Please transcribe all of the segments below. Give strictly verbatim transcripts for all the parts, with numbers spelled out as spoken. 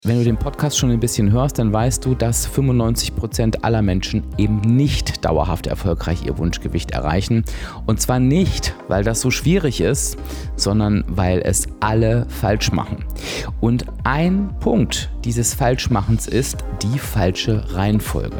Wenn du den Podcast schon ein bisschen hörst, dann weißt du, dass fünfundneunzig Prozent aller Menschen eben nicht dauerhaft erfolgreich ihr Wunschgewicht erreichen. Und zwar nicht, weil das so schwierig ist, sondern weil es alle falsch machen. Und ein Punkt dieses Falschmachens ist die falsche Reihenfolge.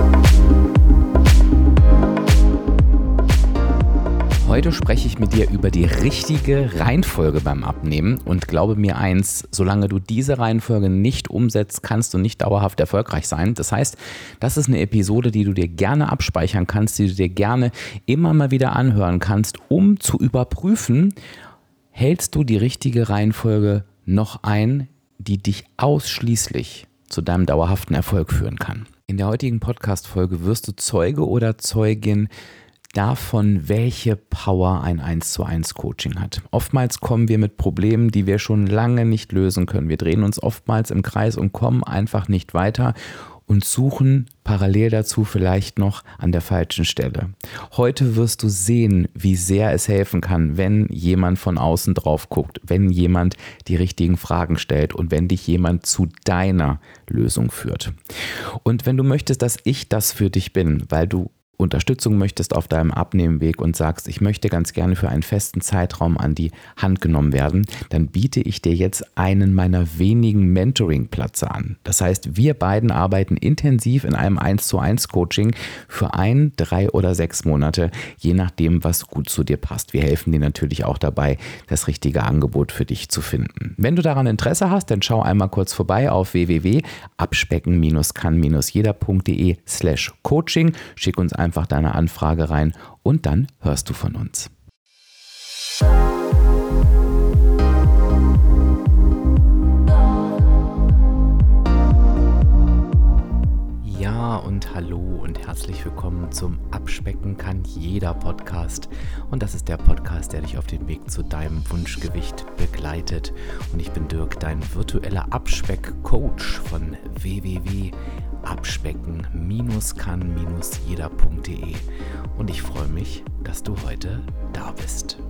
Heute spreche ich mit dir über die richtige Reihenfolge beim Abnehmen und glaube mir eins, solange du diese Reihenfolge nicht umsetzt, kannst du nicht dauerhaft erfolgreich sein. Das heißt, das ist eine Episode, die du dir gerne abspeichern kannst, die du dir gerne immer mal wieder anhören kannst, um zu überprüfen, hältst du die richtige Reihenfolge noch ein, die dich ausschließlich zu deinem dauerhaften Erfolg führen kann. In der heutigen Podcast-Folge wirst du Zeuge oder Zeugin davon, welche Power ein eins zu eins Coaching hat. Oftmals kommen wir mit Problemen, die wir schon lange nicht lösen können. Wir drehen uns oftmals im Kreis und kommen einfach nicht weiter und suchen parallel dazu vielleicht noch an der falschen Stelle. Heute wirst du sehen, wie sehr es helfen kann, wenn jemand von außen drauf guckt, wenn jemand die richtigen Fragen stellt und wenn dich jemand zu deiner Lösung führt. Und wenn du möchtest, dass ich das für dich bin, weil du Unterstützung möchtest auf deinem Abnehmweg und sagst, ich möchte ganz gerne für einen festen Zeitraum an die Hand genommen werden, dann biete ich dir jetzt einen meiner wenigen Mentoring-Plätze an. Das heißt, wir beiden arbeiten intensiv in einem eins zu eins Coaching für ein, drei oder sechs Monate, je nachdem, was gut zu dir passt. Wir helfen dir natürlich auch dabei, das richtige Angebot für dich zu finden. Wenn du daran Interesse hast, dann schau einmal kurz vorbei auf w w w punkt abspecken kann jeder punkt de slash coaching. Schick uns einfach deine Anfrage rein und dann hörst du von uns. Ja und hallo und herzlich willkommen zum Abspecken kann jeder Podcast. Und das ist der Podcast, der dich auf dem Weg zu deinem Wunschgewicht begleitet. Und ich bin Dirk, dein virtueller Abspeck-Coach von w w w punkt abspecken kann jeder punkt de. Und ich freue mich, dass du heute da bist.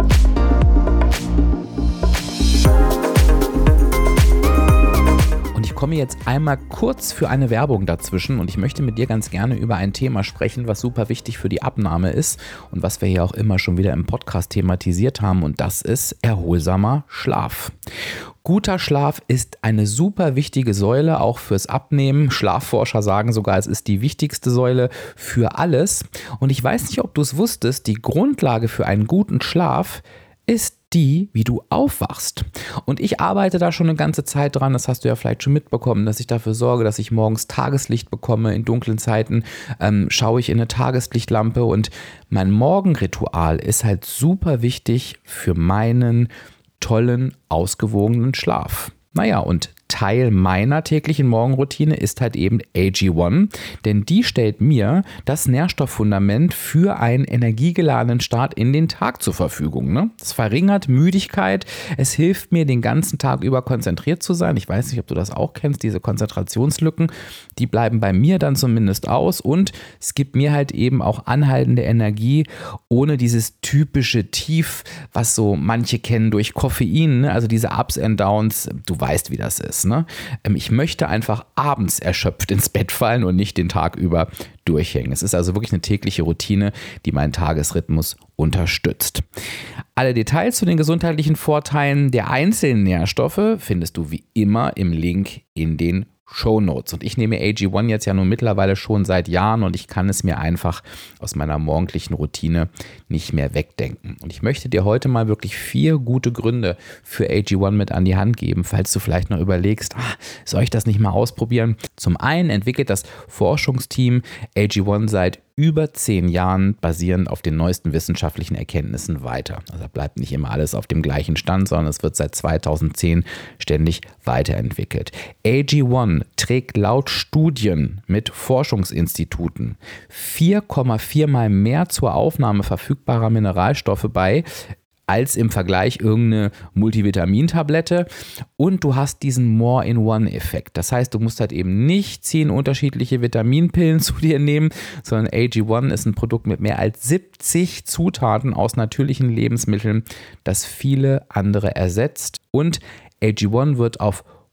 Und ich komme jetzt einmal kurz für eine Werbung dazwischen und ich möchte mit dir ganz gerne über ein Thema sprechen, was super wichtig für die Abnahme ist und was wir hier auch immer schon wieder im Podcast thematisiert haben, und das ist erholsamer Schlaf. Guter Schlaf ist eine super wichtige Säule, auch fürs Abnehmen. Schlafforscher sagen sogar, es ist die wichtigste Säule für alles. Und ich weiß nicht, ob du es wusstest, die Grundlage für einen guten Schlaf ist die, wie du aufwachst. Und ich arbeite da schon eine ganze Zeit dran, das hast du ja vielleicht schon mitbekommen, dass ich dafür sorge, dass ich morgens Tageslicht bekomme. In dunklen Zeiten ähm, schaue ich in eine Tageslichtlampe und mein Morgenritual ist halt super wichtig für meinen tollen, ausgewogenen Schlaf. Naja, und Teil meiner täglichen Morgenroutine ist halt eben A G eins, denn die stellt mir das Nährstofffundament für einen energiegeladenen Start in den Tag zur Verfügung. Ne? Es verringert Müdigkeit, es hilft mir, den ganzen Tag über konzentriert zu sein. Ich weiß nicht, ob du das auch kennst, diese Konzentrationslücken, die bleiben bei mir dann zumindest aus, und es gibt mir halt eben auch anhaltende Energie, ohne dieses typische Tief, was so manche kennen durch Koffein, ne? Also diese Ups and Downs, du weißt, wie das ist. Ne? Ich möchte einfach abends erschöpft ins Bett fallen und nicht den Tag über durchhängen. Es ist also wirklich eine tägliche Routine, die meinen Tagesrhythmus unterstützt. Alle Details zu den gesundheitlichen Vorteilen der einzelnen Nährstoffe findest du wie immer im Link in den Shownotes. Und ich nehme A G eins jetzt ja nun mittlerweile schon seit Jahren und ich kann es mir einfach aus meiner morgendlichen Routine nicht mehr wegdenken. Und ich möchte dir heute mal wirklich vier gute Gründe für A G eins mit an die Hand geben, falls du vielleicht noch überlegst, ah, soll ich das nicht mal ausprobieren? Zum einen entwickelt das Forschungsteam A G eins seit über zehn Jahren basierend auf den neuesten wissenschaftlichen Erkenntnissen weiter. Also da bleibt nicht immer alles auf dem gleichen Stand, sondern es wird seit zweitausendzehn ständig weiterentwickelt. A G eins trägt laut Studien mit Forschungsinstituten vier Komma vier Mal mehr zur Aufnahme verfügbarer Mineralstoffe bei, als im Vergleich irgendeine Multivitamintablette, und du hast diesen More-in-One-Effekt. Das heißt, du musst halt eben nicht zehn unterschiedliche Vitaminpillen zu dir nehmen, sondern A G eins ist ein Produkt mit mehr als siebzig Zutaten aus natürlichen Lebensmitteln, das viele andere ersetzt, und A G eins wird auf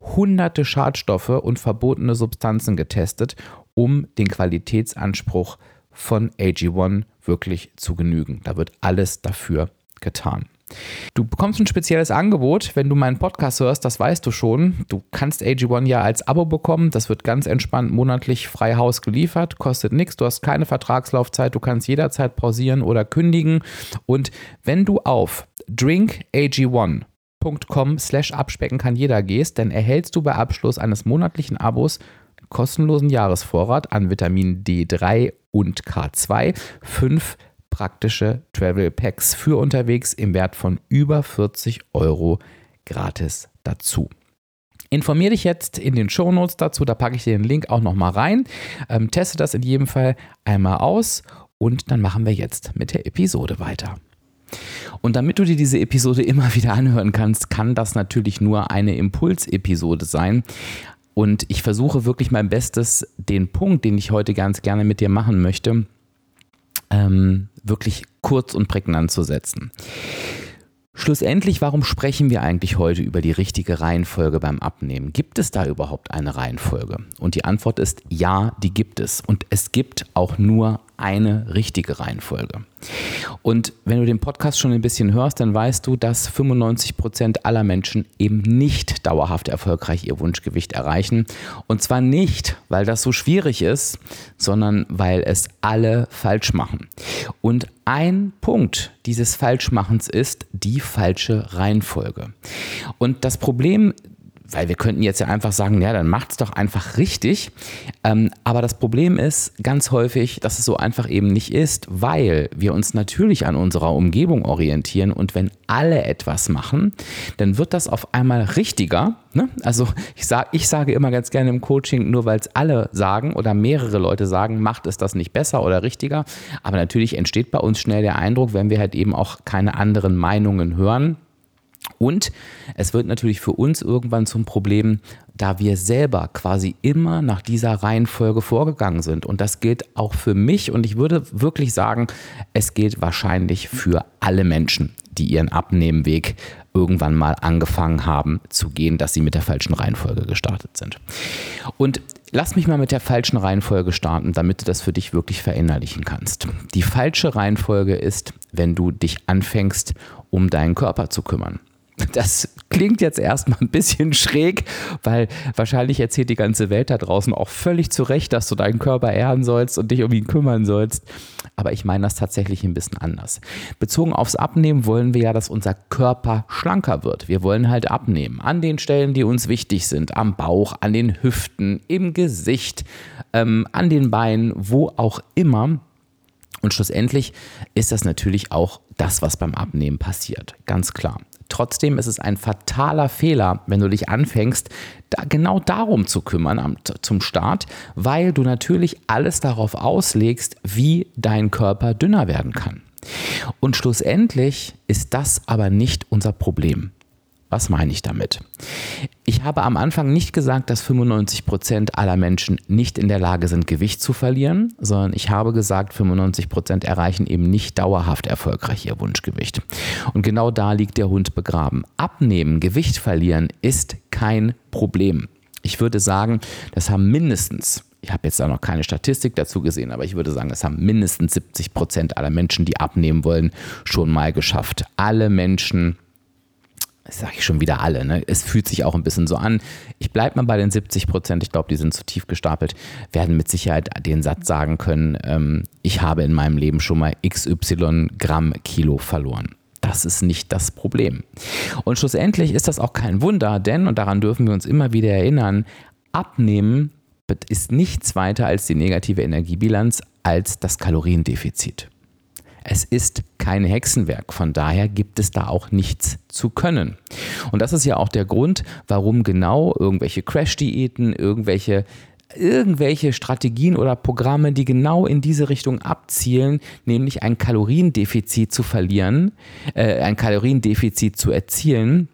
hunderte Schadstoffe und verbotene Substanzen getestet, um den Qualitätsanspruch von A G eins wirklich zu genügen. Da wird alles dafür getan. Du bekommst ein spezielles Angebot, wenn du meinen Podcast hörst, das weißt du schon. Du kannst A G eins ja als Abo bekommen, das wird ganz entspannt monatlich frei Haus geliefert, kostet nichts, du hast keine Vertragslaufzeit, du kannst jederzeit pausieren oder kündigen. Und wenn du auf drink a g one punkt com slash abspecken kann jeder gehst, dann erhältst du bei Abschluss eines monatlichen Abos einen kostenlosen Jahresvorrat an Vitamin D drei und K zwei, fünf praktische Travel Packs für unterwegs im Wert von über vierzig Euro gratis dazu. Informier dich jetzt in den Shownotes dazu, da packe ich dir den Link auch nochmal rein. Ähm, teste das in jedem Fall einmal aus und dann machen wir jetzt mit der Episode weiter. Und damit du dir diese Episode immer wieder anhören kannst, kann das natürlich nur eine Impulsepisode sein. Und ich versuche wirklich mein Bestes, den Punkt, den ich heute ganz gerne mit dir machen möchte, ähm, wirklich kurz und prägnant zu setzen. Schlussendlich, warum sprechen wir eigentlich heute über die richtige Reihenfolge beim Abnehmen? Gibt es da überhaupt eine Reihenfolge? Und die Antwort ist ja, die gibt es. Und es gibt auch nur eine richtige Reihenfolge. Und wenn du den Podcast schon ein bisschen hörst, dann weißt du, dass fünfundneunzig Prozent aller Menschen eben nicht dauerhaft erfolgreich ihr Wunschgewicht erreichen. Und zwar nicht, weil das so schwierig ist, sondern weil es alle falsch machen. Und ein Punkt dieses Falschmachens ist die falsche Reihenfolge. Und das Problem, weil wir könnten jetzt ja einfach sagen, ja, dann macht's doch einfach richtig. Ähm, aber das Problem ist ganz häufig, dass es so einfach eben nicht ist, weil wir uns natürlich an unserer Umgebung orientieren und wenn alle etwas machen, dann wird das auf einmal richtiger. Ne? Also ich, sag, ich sage immer ganz gerne im Coaching, nur weil es alle sagen oder mehrere Leute sagen, macht es das nicht besser oder richtiger. Aber natürlich entsteht bei uns schnell der Eindruck, wenn wir halt eben auch keine anderen Meinungen hören. Und es wird natürlich für uns irgendwann zum Problem, da wir selber quasi immer nach dieser Reihenfolge vorgegangen sind. Und das gilt auch für mich und ich würde wirklich sagen, es gilt wahrscheinlich für alle Menschen, die ihren Abnehmweg irgendwann mal angefangen haben zu gehen, dass sie mit der falschen Reihenfolge gestartet sind. Und lass mich mal mit der falschen Reihenfolge starten, damit du das für dich wirklich verinnerlichen kannst. Die falsche Reihenfolge ist, wenn du dich anfängst, um deinen Körper zu kümmern. Das klingt jetzt erstmal ein bisschen schräg, weil wahrscheinlich erzählt die ganze Welt da draußen auch völlig zu Recht, dass du deinen Körper ehren sollst und dich um ihn kümmern sollst. Aber ich meine das tatsächlich ein bisschen anders. Bezogen aufs Abnehmen wollen wir ja, dass unser Körper schlanker wird. Wir wollen halt abnehmen an den Stellen, die uns wichtig sind. Am Bauch, an den Hüften, im Gesicht, ähm, an den Beinen, wo auch immer. Und schlussendlich ist das natürlich auch das, was beim Abnehmen passiert. Ganz klar. Trotzdem ist es ein fataler Fehler, wenn du dich anfängst, da genau darum zu kümmern am, zum Start, weil du natürlich alles darauf auslegst, wie dein Körper dünner werden kann. Und schlussendlich ist das aber nicht unser Problem. Was meine ich damit? Ich habe am Anfang nicht gesagt, dass fünfundneunzig Prozent aller Menschen nicht in der Lage sind, Gewicht zu verlieren, sondern ich habe gesagt, fünfundneunzig Prozent erreichen eben nicht dauerhaft erfolgreich ihr Wunschgewicht. Und genau da liegt der Hund begraben. Abnehmen, Gewicht verlieren ist kein Problem. Ich würde sagen, das haben mindestens, ich habe jetzt da noch keine Statistik dazu gesehen, aber ich würde sagen, das haben mindestens siebzig Prozent aller Menschen, die abnehmen wollen, schon mal geschafft. Alle Menschen, das sage ich schon wieder alle, ne? Es fühlt sich auch ein bisschen so an. Ich bleibe mal bei den siebzig Prozent, ich glaube, die sind zu tief gestapelt, werden mit Sicherheit den Satz sagen können, ähm, ich habe in meinem Leben schon mal X Y Gramm Kilo verloren. Das ist nicht das Problem. Und schlussendlich ist das auch kein Wunder, denn, und daran dürfen wir uns immer wieder erinnern, Abnehmen ist nichts weiter als die negative Energiebilanz als das Kaloriendefizit. Es ist kein Hexenwerk, von daher gibt es da auch nichts zu können. Und das ist ja auch der Grund, warum genau irgendwelche Crash-Diäten, irgendwelche, irgendwelche Strategien oder Programme, die genau in diese Richtung abzielen, nämlich ein Kaloriendefizit zu verlieren, äh, ein Kaloriendefizit zu erzielen,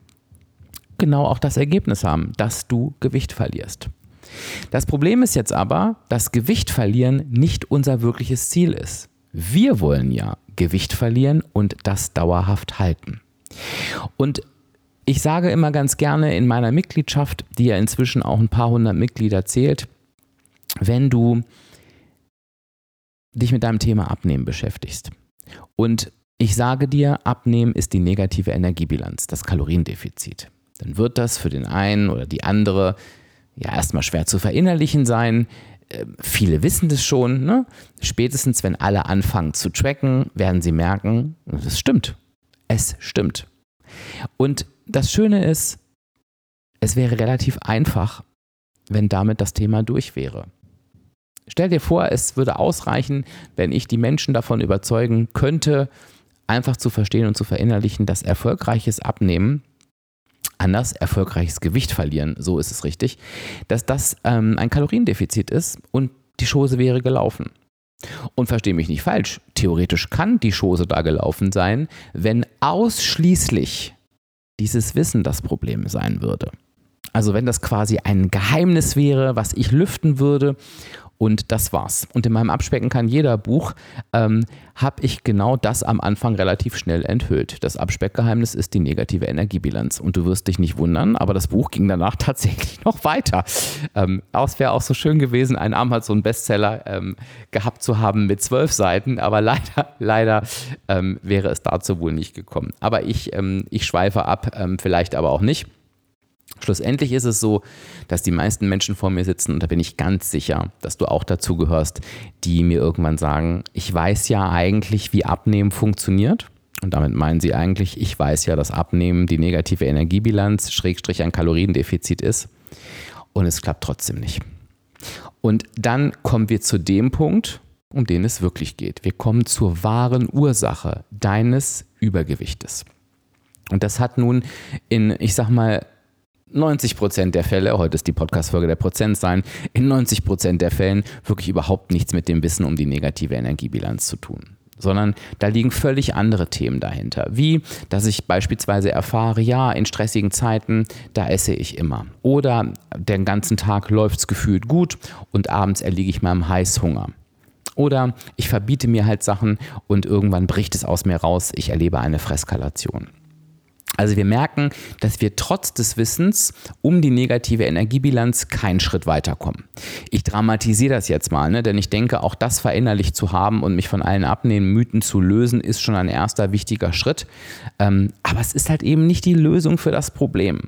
genau auch das Ergebnis haben, dass du Gewicht verlierst. Das Problem ist jetzt aber, dass Gewicht verlieren nicht unser wirkliches Ziel ist. Wir wollen ja Gewicht verlieren und das dauerhaft halten. Und Ich sage immer ganz gerne in meiner Mitgliedschaft, die ja inzwischen auch ein paar hundert Mitglieder zählt, wenn du dich mit deinem Thema Abnehmen beschäftigst und ich sage dir, Abnehmen ist die negative Energiebilanz, das Kaloriendefizit, dann wird das für den einen oder die andere ja erstmal schwer zu verinnerlichen sein. Äh, viele wissen das schon, ne? Spätestens wenn alle anfangen zu tracken, werden sie merken, das stimmt. Es stimmt. Und das Schöne ist, es wäre relativ einfach, wenn damit das Thema durch wäre. Stell dir vor, es würde ausreichen, wenn ich die Menschen davon überzeugen könnte, einfach zu verstehen und zu verinnerlichen, dass erfolgreiches Abnehmen, anders erfolgreiches Gewicht verlieren, so ist es richtig, dass das ähm, ein Kaloriendefizit ist und die Chose wäre gelaufen. Und verstehe mich nicht falsch, theoretisch kann die Chose da gelaufen sein, wenn ausschließlich dieses Wissen das Problem sein würde. Also wenn das quasi ein Geheimnis wäre, was ich lüften würde und das war's. Und in meinem Abspecken kann jeder Buch ähm, habe ich genau das am Anfang relativ schnell enthüllt. Das Abspeckgeheimnis ist die negative Energiebilanz. Und du wirst dich nicht wundern, aber das Buch ging danach tatsächlich noch weiter. Ähm, es wäre auch so schön gewesen, einen Amazon-Bestseller ähm, gehabt zu haben mit zwölf Seiten, aber leider, leider ähm, wäre es dazu wohl nicht gekommen. Aber ich, ähm, ich schweife ab, ähm, vielleicht aber auch nicht. Schlussendlich ist es so, dass die meisten Menschen vor mir sitzen und da bin ich ganz sicher, dass du auch dazu gehörst, die mir irgendwann sagen, ich weiß ja eigentlich, wie Abnehmen funktioniert. Und damit meinen sie eigentlich, ich weiß ja, dass Abnehmen die negative Energiebilanz, Schrägstrich ein Kaloriendefizit ist. Und es klappt trotzdem nicht. Und dann kommen wir zu dem Punkt, um den es wirklich geht. Wir kommen zur wahren Ursache deines Übergewichtes. Und das hat nun in, ich sag mal, neunzig Prozent der Fälle, heute ist die Podcast-Folge der Prozentzahlen, in neunzig Prozent der Fällen wirklich überhaupt nichts mit dem Wissen um die negative Energiebilanz zu tun. Sondern da liegen völlig andere Themen dahinter. Wie, dass ich beispielsweise erfahre, ja, in stressigen Zeiten, da esse ich immer. Oder den ganzen Tag läuft es gefühlt gut und abends erliege ich meinem Heißhunger. Oder ich verbiete mir halt Sachen und irgendwann bricht es aus mir raus, ich erlebe eine Freskalation. Also wir merken, dass wir trotz des Wissens um die negative Energiebilanz keinen Schritt weiterkommen. Ich dramatisiere das jetzt mal, ne? Denn ich denke, auch das verinnerlicht zu haben und mich von allen Abnehmmythen zu lösen, ist schon ein erster wichtiger Schritt. Ähm, aber es ist halt eben nicht die Lösung für das Problem.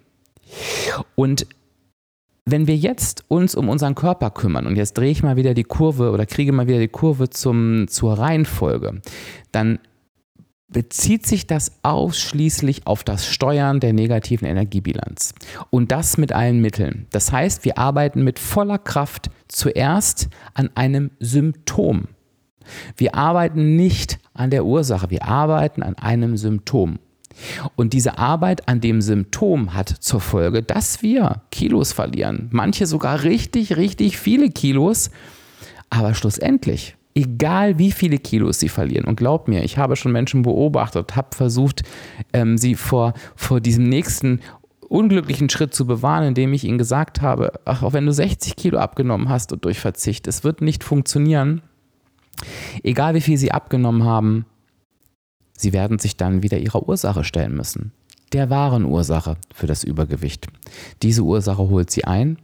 Und wenn wir jetzt uns um unseren Körper kümmern, und jetzt drehe ich mal wieder die Kurve oder kriege mal wieder die Kurve zum, zur Reihenfolge, dann bezieht sich das ausschließlich auf das Steuern der negativen Energiebilanz. Und das mit allen Mitteln. Das heißt, wir arbeiten mit voller Kraft zuerst an einem Symptom. Wir arbeiten nicht an der Ursache, wir arbeiten an einem Symptom. Und diese Arbeit an dem Symptom hat zur Folge, dass wir Kilos verlieren. Manche sogar richtig, richtig viele Kilos. Aber schlussendlich, egal wie viele Kilos sie verlieren. Und glaub mir, ich habe schon Menschen beobachtet, habe versucht, ähm, sie vor, vor diesem nächsten unglücklichen Schritt zu bewahren, indem ich ihnen gesagt habe, ach, auch wenn du sechzig Kilo abgenommen hast und durch Verzicht, es wird nicht funktionieren. Egal wie viel sie abgenommen haben, sie werden sich dann wieder ihrer Ursache stellen müssen. Der wahren Ursache für das Übergewicht. Diese Ursache holt sie ein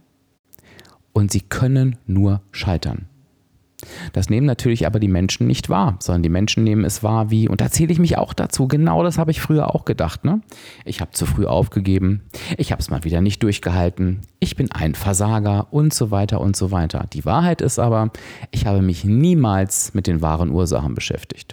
und sie können nur scheitern. Das nehmen natürlich aber die Menschen nicht wahr, sondern die Menschen nehmen es wahr wie, und da zähle ich mich auch dazu, genau das habe ich früher auch gedacht. Ne? Ich habe zu früh aufgegeben, ich habe es mal wieder nicht durchgehalten, ich bin ein Versager und so weiter und so weiter. Die Wahrheit ist aber, ich habe mich niemals mit den wahren Ursachen beschäftigt.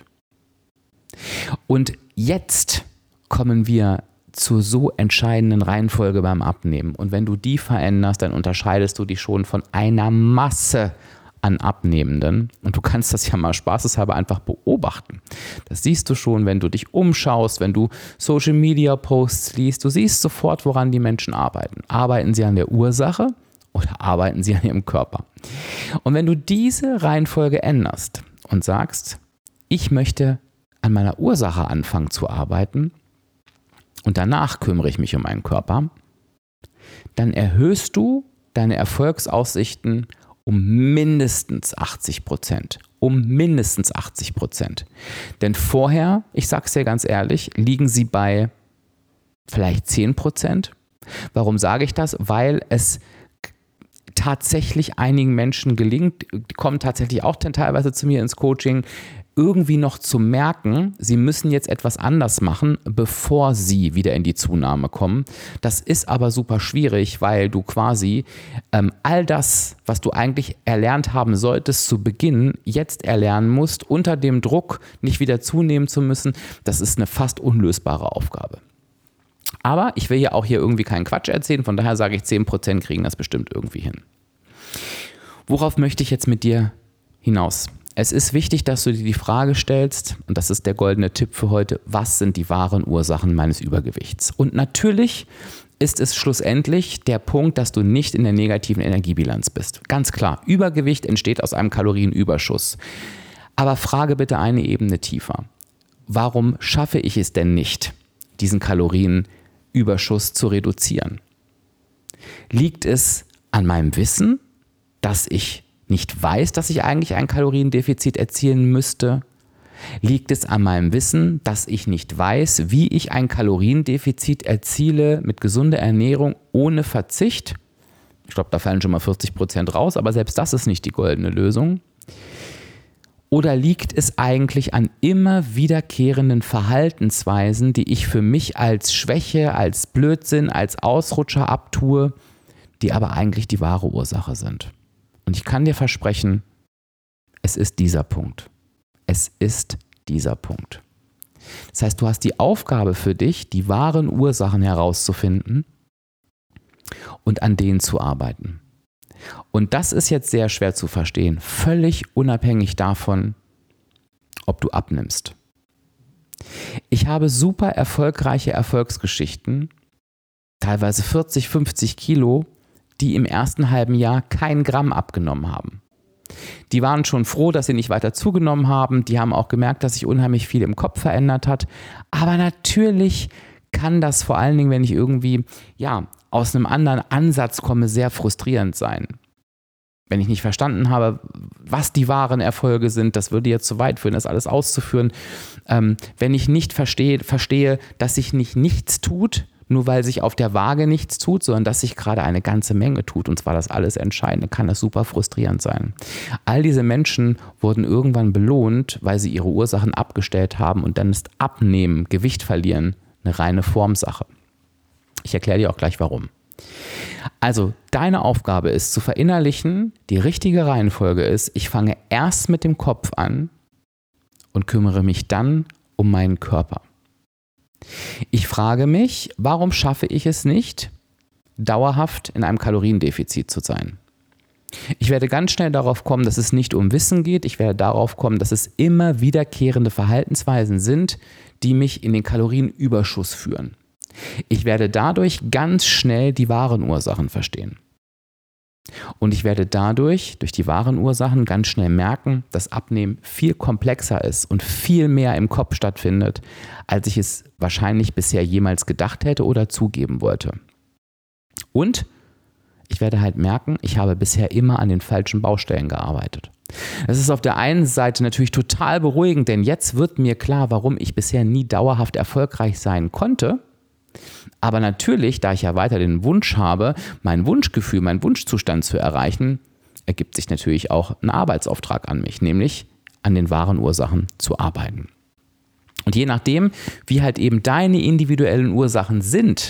Und jetzt kommen wir zur so entscheidenden Reihenfolge beim Abnehmen. Und wenn du die veränderst, dann unterscheidest du dich schon von einer Masse an Abnehmenden. Und du kannst das ja mal spaßeshalber einfach beobachten. Das siehst du schon, wenn du dich umschaust, wenn du Social Media Posts liest. Du siehst sofort, woran die Menschen arbeiten. Arbeiten sie an der Ursache oder arbeiten sie an ihrem Körper? Und wenn du diese Reihenfolge änderst und sagst, ich möchte an meiner Ursache anfangen zu arbeiten und danach kümmere ich mich um meinen Körper, dann erhöhst du deine Erfolgsaussichten um mindestens achtzig Prozent. Um mindestens achtzig Prozent. Denn vorher, ich sag's dir ganz ehrlich, liegen sie bei Vielleicht zehn Prozent. Warum sage ich das? Weil es tatsächlich einigen Menschen gelingt, die kommen tatsächlich auch teilweise zu mir ins Coaching, irgendwie noch zu merken, sie müssen jetzt etwas anders machen, bevor sie wieder in die Zunahme kommen. Das ist aber super schwierig, weil du quasi ähm, all das, was du eigentlich erlernt haben solltest zu Beginn, jetzt erlernen musst, unter dem Druck nicht wieder zunehmen zu müssen. Das ist eine fast unlösbare Aufgabe. Aber ich will ja auch hier irgendwie keinen Quatsch erzählen, von daher sage ich, zehn Prozent kriegen das bestimmt irgendwie hin. Worauf möchte ich jetzt mit dir hinaus? Es ist wichtig, dass du dir die Frage stellst, und das ist der goldene Tipp für heute, was sind die wahren Ursachen meines Übergewichts? Und natürlich ist es schlussendlich der Punkt, dass du nicht in der negativen Energiebilanz bist. Ganz klar, Übergewicht entsteht aus einem Kalorienüberschuss. Aber frage bitte eine Ebene tiefer. Warum schaffe ich es denn nicht, diesen Kalorienüberschuss zu reduzieren? Liegt es an meinem Wissen, dass ich nicht weiß, dass ich eigentlich ein Kaloriendefizit erzielen müsste? Liegt es an meinem Wissen, dass ich nicht weiß, wie ich ein Kaloriendefizit erziele mit gesunder Ernährung ohne Verzicht? Ich glaube, da fallen schon mal vierzig Prozent raus, aber selbst das ist nicht die goldene Lösung. Oder liegt es eigentlich an immer wiederkehrenden Verhaltensweisen, die ich für mich als Schwäche, als Blödsinn, als Ausrutscher abtue, die aber eigentlich die wahre Ursache sind? Und ich kann dir versprechen, es ist dieser Punkt. Es ist dieser Punkt. Das heißt, du hast die Aufgabe für dich, die wahren Ursachen herauszufinden und an denen zu arbeiten. Und das ist jetzt sehr schwer zu verstehen, völlig unabhängig davon, ob du abnimmst. Ich habe super erfolgreiche Erfolgsgeschichten, teilweise vierzig, fünfzig Kilo, die im ersten halben Jahr kein Gramm abgenommen haben. Die waren schon froh, dass sie nicht weiter zugenommen haben. Die haben auch gemerkt, dass sich unheimlich viel im Kopf verändert hat. Aber natürlich kann das vor allen Dingen, wenn ich irgendwie ja, aus einem anderen Ansatz komme, sehr frustrierend sein. Wenn ich nicht verstanden habe, was die wahren Erfolge sind, das würde jetzt zu weit führen, das alles auszuführen. Ähm, wenn ich nicht verstehe, verstehe, dass sich nicht nichts tut, nur weil sich auf der Waage nichts tut, sondern dass sich gerade eine ganze Menge tut, und zwar das alles Entscheidende, kann das super frustrierend sein. All diese Menschen wurden irgendwann belohnt, weil sie ihre Ursachen abgestellt haben, und dann ist Abnehmen, Gewicht verlieren eine reine Formsache. Ich erkläre dir auch gleich warum. Also deine Aufgabe ist zu verinnerlichen, die richtige Reihenfolge ist, ich fange erst mit dem Kopf an und kümmere mich dann um meinen Körper. Ich frage mich, warum schaffe ich es nicht, dauerhaft in einem Kaloriendefizit zu sein? Ich werde ganz schnell darauf kommen, dass es nicht um Wissen geht. Ich werde darauf kommen, dass es immer wiederkehrende Verhaltensweisen sind, die mich in den Kalorienüberschuss führen. Ich werde dadurch ganz schnell die wahren Ursachen verstehen. Und ich werde dadurch, durch die wahren Ursachen, ganz schnell merken, dass Abnehmen viel komplexer ist und viel mehr im Kopf stattfindet, als ich es wahrscheinlich bisher jemals gedacht hätte oder zugeben wollte. Und ich werde halt merken, ich habe bisher immer an den falschen Baustellen gearbeitet. Das ist auf der einen Seite natürlich total beruhigend, denn jetzt wird mir klar, warum ich bisher nie dauerhaft erfolgreich sein konnte. Aber natürlich, da ich ja weiter den Wunsch habe, mein Wunschgefühl, meinen Wunschzustand zu erreichen, ergibt sich natürlich auch ein Arbeitsauftrag an mich, nämlich an den wahren Ursachen zu arbeiten. Und je nachdem, wie halt eben deine individuellen Ursachen sind,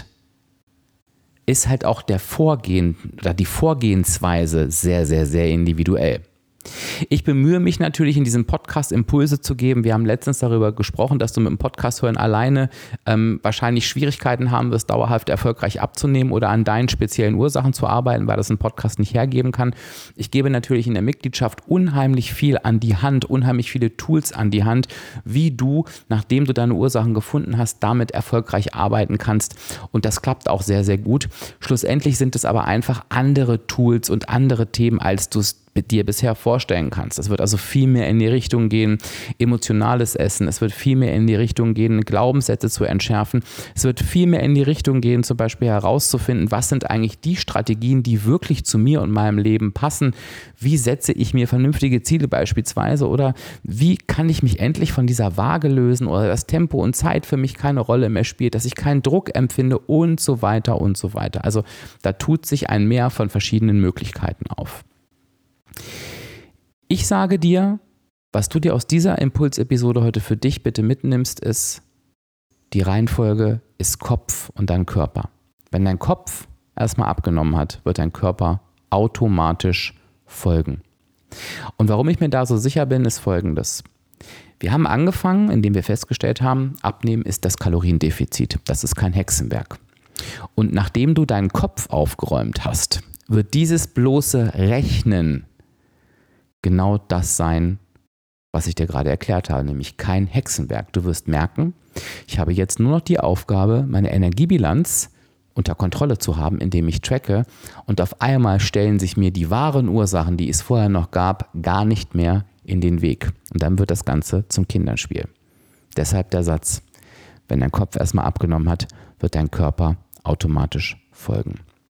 ist halt auch der Vorgehen oder die Vorgehensweise sehr, sehr, sehr individuell. Ich bemühe mich natürlich, in diesem Podcast Impulse zu geben. Wir haben letztens darüber gesprochen, dass du mit dem Podcast hören alleine ähm, wahrscheinlich Schwierigkeiten haben wirst, dauerhaft erfolgreich abzunehmen oder an deinen speziellen Ursachen zu arbeiten, weil das ein Podcast nicht hergeben kann. Ich gebe natürlich in der Mitgliedschaft unheimlich viel an die Hand, unheimlich viele Tools an die Hand, wie du, nachdem du deine Ursachen gefunden hast, damit erfolgreich arbeiten kannst. Und das klappt auch sehr, sehr gut. Schlussendlich sind es aber einfach andere Tools und andere Themen, als du es dir bisher vorstellen einstellen kannst. Es wird also viel mehr in die Richtung gehen, emotionales Essen. Es wird viel mehr in die Richtung gehen, Glaubenssätze zu entschärfen. Es wird viel mehr in die Richtung gehen, zum Beispiel herauszufinden, was sind eigentlich die Strategien, die wirklich zu mir und meinem Leben passen. Wie setze ich mir vernünftige Ziele beispielsweise oder wie kann ich mich endlich von dieser Waage lösen oder dass Tempo und Zeit für mich keine Rolle mehr spielt, dass ich keinen Druck empfinde und so weiter und so weiter. Also da tut sich ein Meer von verschiedenen Möglichkeiten auf. Ich sage dir, was du dir aus dieser Impulsepisode heute für dich bitte mitnimmst, ist, die Reihenfolge ist Kopf und dann Körper. Wenn dein Kopf erstmal abgenommen hat, wird dein Körper automatisch folgen. Und warum ich mir da so sicher bin, ist Folgendes. Wir haben angefangen, indem wir festgestellt haben, Abnehmen ist das Kaloriendefizit. Das ist kein Hexenwerk. Und nachdem du deinen Kopf aufgeräumt hast, wird dieses bloße Rechnen genau das sein, was ich dir gerade erklärt habe, nämlich kein Hexenwerk. Du wirst merken, ich habe jetzt nur noch die Aufgabe, meine Energiebilanz unter Kontrolle zu haben, indem ich tracke und auf einmal stellen sich mir die wahren Ursachen, die es vorher noch gab, gar nicht mehr in den Weg. Und dann wird das Ganze zum Kinderspiel. Deshalb der Satz, wenn dein Kopf erstmal abgenommen hat, wird dein Körper automatisch folgen.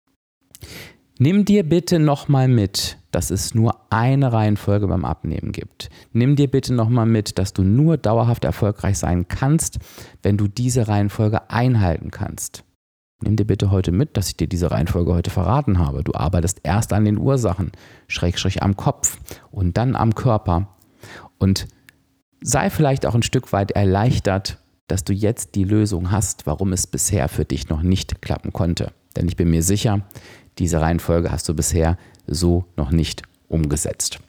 Nimm dir bitte nochmal mit, dass es nur eine Reihenfolge beim Abnehmen gibt. Nimm dir bitte nochmal mit, dass du nur dauerhaft erfolgreich sein kannst, wenn du diese Reihenfolge einhalten kannst. Nimm dir bitte heute mit, dass ich dir diese Reihenfolge heute verraten habe. Du arbeitest erst an den Ursachen, Schrägstrich am Kopf und dann am Körper. Und sei vielleicht auch ein Stück weit erleichtert, dass du jetzt die Lösung hast, warum es bisher für dich noch nicht klappen konnte. Denn ich bin mir sicher, diese Reihenfolge hast du bisher so noch nicht umgesetzt.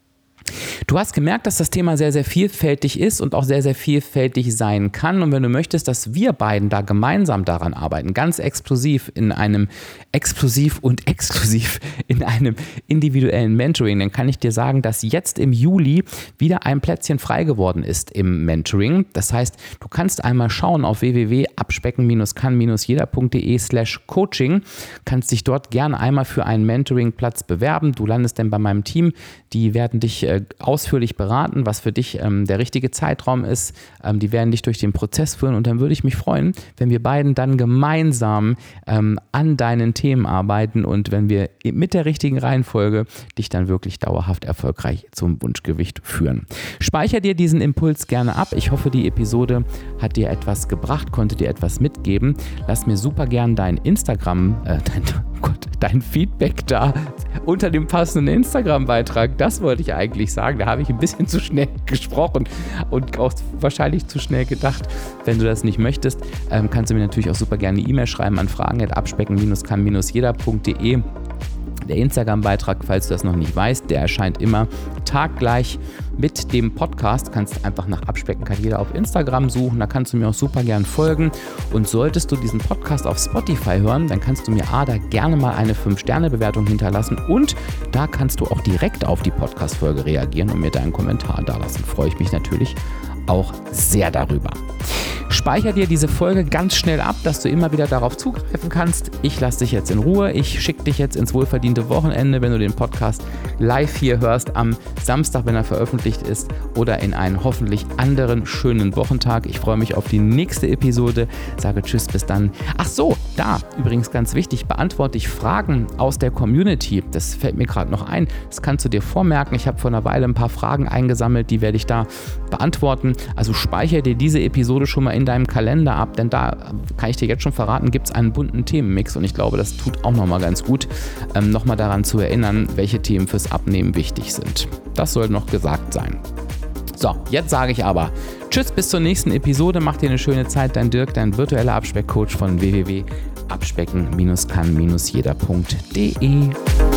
Du hast gemerkt, dass das Thema sehr, sehr vielfältig ist und auch sehr, sehr vielfältig sein kann. Und wenn du möchtest, dass wir beiden da gemeinsam daran arbeiten, ganz exklusiv in einem, exklusiv und exklusiv in einem individuellen Mentoring, dann kann ich dir sagen, dass jetzt im Juli wieder ein Plätzchen frei geworden ist im Mentoring. Das heißt, du kannst einmal schauen auf w w w punkt abspecken kann jeder punkt de slash coaching, kannst dich dort gerne einmal für einen Mentoring-Platz bewerben. Du landest dann bei meinem Team, die werden dich äh, ausführlich beraten, was für dich ähm, der richtige Zeitraum ist. Ähm, die werden dich durch den Prozess führen und dann würde ich mich freuen, wenn wir beiden dann gemeinsam ähm, an deinen Themen arbeiten und wenn wir mit der richtigen Reihenfolge dich dann wirklich dauerhaft erfolgreich zum Wunschgewicht führen. Speicher dir diesen Impuls gerne ab. Ich hoffe, die Episode hat dir etwas gebracht, konnte dir etwas mitgeben. Lass mir super gern dein Instagram, äh, dein, oh Gott, dein Feedback da unter dem passenden Instagram-Beitrag. Das wollte ich eigentlich sagen. Da habe ich ein bisschen zu schnell gesprochen und auch wahrscheinlich zu schnell gedacht. Wenn du das nicht möchtest, ähm, kannst du mir natürlich auch super gerne eine E-Mail schreiben an fragen at abspecken kann jeder punkt de. Der Instagram-Beitrag, falls du das noch nicht weißt, der erscheint immer taggleich mit dem Podcast. Du kannst einfach nach Abspecken kann jeder auf Instagram suchen, da kannst du mir auch super gern folgen. Und solltest du diesen Podcast auf Spotify hören, dann kannst du mir A, da gerne mal eine fünf Sterne Bewertung hinterlassen und da kannst du auch direkt auf die Podcast-Folge reagieren und mir deinen Kommentar dalassen. Freue ich mich natürlich auch sehr darüber. Speicher dir diese Folge ganz schnell ab, dass du immer wieder darauf zugreifen kannst. Ich lasse dich jetzt in Ruhe. Ich schicke dich jetzt ins wohlverdiente Wochenende, wenn du den Podcast live hier hörst, am Samstag, wenn er veröffentlicht ist, oder in einen hoffentlich anderen schönen Wochentag. Ich freue mich auf die nächste Episode. Sage Tschüss, bis dann. Ach so, da, übrigens ganz wichtig, beantworte ich Fragen aus der Community. Das fällt mir gerade noch ein. Das kannst du dir vormerken. Ich habe vor einer Weile ein paar Fragen eingesammelt, die werde ich da beantworten. Also speichere dir diese Episode schon mal in deinem Kalender ab, denn da kann ich dir jetzt schon verraten, gibt es einen bunten Themenmix und ich glaube, das tut auch nochmal ganz gut, ähm, nochmal daran zu erinnern, welche Themen fürs Abnehmen wichtig sind. Das soll noch gesagt sein. So, jetzt sage ich aber Tschüss, bis zur nächsten Episode, mach dir eine schöne Zeit, dein Dirk, dein virtueller Abspeckcoach von w w w punkt abspecken kann jeder punkt de.